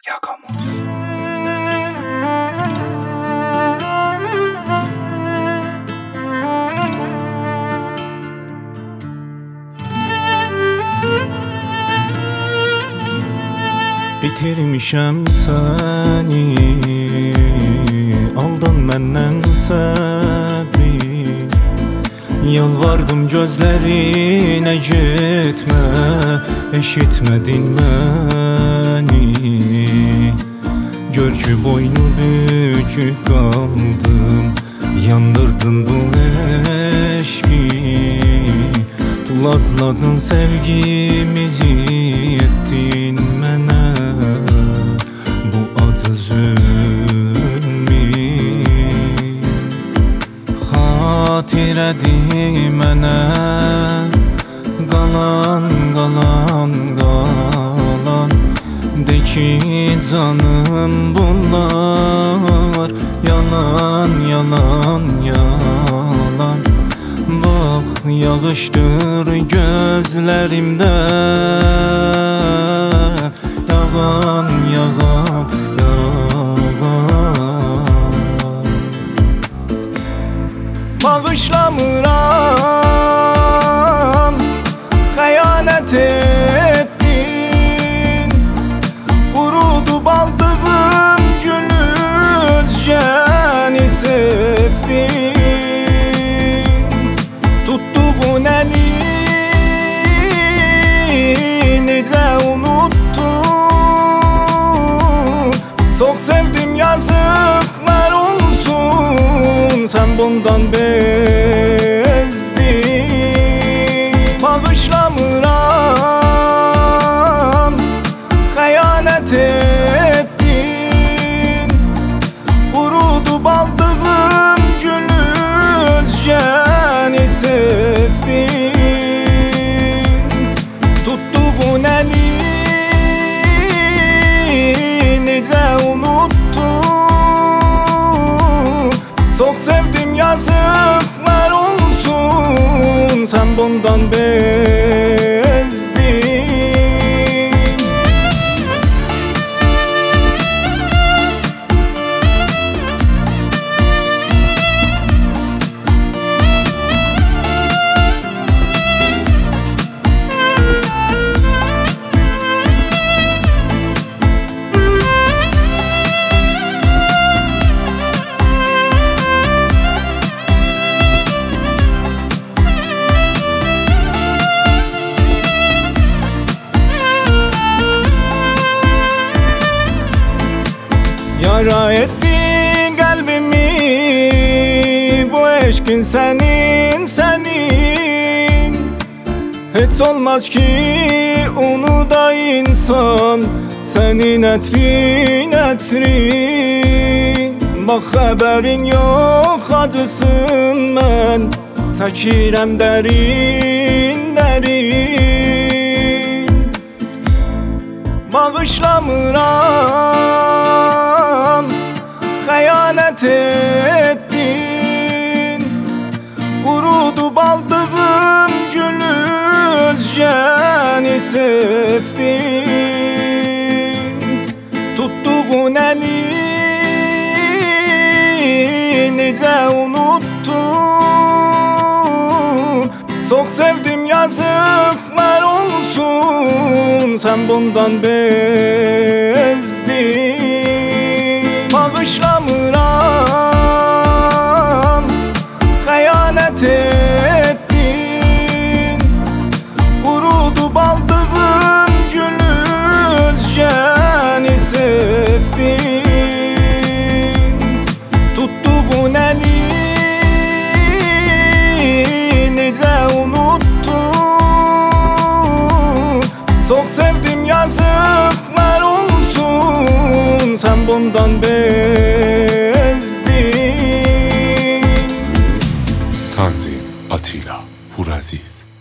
Yakamoz. Bitirmişəm səni, aldın məndən səbri. Yalvardım gözlərinə getmə, eşitmədin məni. Gör ki boynu bükük qaldım, yandırdın bu eşqi. Tulazladın sevgimizi, ettin mənə bu acı zülmü. Xatirədir mənə qalan, qalan, qalan. De ki canım bunlar yalan, yalan, yalan. Bak yağışdır gözlerimde, yağan, yağan, yağan. Bağışlamıram, xəyanət ettin. Qurudu baldığım gülüz, jəni seçdin. Tuttu bu nəni, necə unuttun. Çox sevdim, yazıqlar olsun, sən bundan bezdin. Bağışlamıram, xəyanət ettin. Qurudu baldığım gülüz, jəni seçdin. Tuttu bu nəni, necə unuttun. Çox sevdim, yazıqlar olsun, sən bundan bezdin. Yara ettin kalbimi, bu eşkin senin, senin. Hiç olmaz ki onu da insan, senin etrin, etrin. Bak haberin yok acısın, mən çəkirəm dərin, dərin. Bağışlamıram, xəyanət ettin. Qurudu baldığım gülüz, jəni seçdin. Tuttuğun əli, necə unuttun. Çox sevdim, yazıqlar olsun, sən bundan bezdin. Bağışlamıram, xəyanət ettin. Qurudu baldığım gülüz, jəni seçdin. Tuttuğun əli, necə unuttun. Çox sevdim, yazıqlar olsun, sən bundan bezdin. Tanzim Atilla Puraziz.